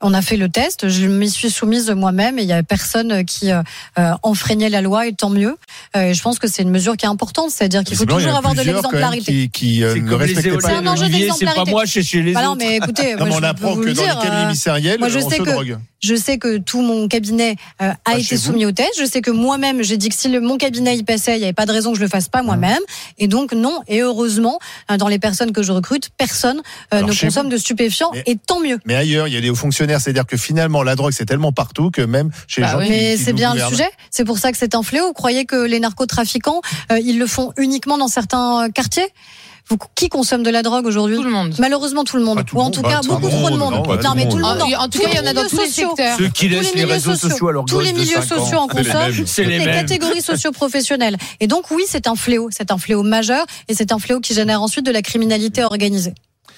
On a fait le test, je m'y suis soumise moi-même et il y a personne qui enfreignait la loi et tant mieux. Je pense que c'est une mesure qui est importante, c'est-à-dire qu'il faut toujours avoir de l'exemplarité. Qui ne respectent pas. C'est un enjeu d'exemplarité. C'est pas moi chez les autres. Non mais écoutez, on apprend que dans les cabinets ministériels, moi, on se drogue. Je sais que tout mon cabinet a été soumis au test. Je sais que moi-même, j'ai dit que si mon cabinet y passait, il n'y avait pas de raison que je le fasse pas moi-même. Et donc non. Et heureusement, dans les personnes que je recrute, personne ne consomme de stupéfiants. Et tant mieux. Mais ailleurs, il y a des hauts fonctionnaires. C'est-à-dire que finalement, la drogue, c'est tellement partout que même chez les gens mais c'est bien le sujet. C'est pour ça que c'est un fléau. Vous croyez que les narcotrafiquants, ils le font uniquement dans certains quartiers ? Qui consomme de la drogue aujourd'hui ? Tout le monde. Malheureusement, tout le monde. Ou en tout cas, beaucoup trop de monde. Non, mais tout le monde. En tout cas, il y en a dans tous les secteurs. Ceux qui laissent les réseaux sociaux à leur tous les milieux sociaux en consomment. Toutes les catégories socio-professionnelles. Et donc, oui, c'est un fléau. C'est un fléau majeur et c'est un fléau qui génère ensuite de la criminalité organisée.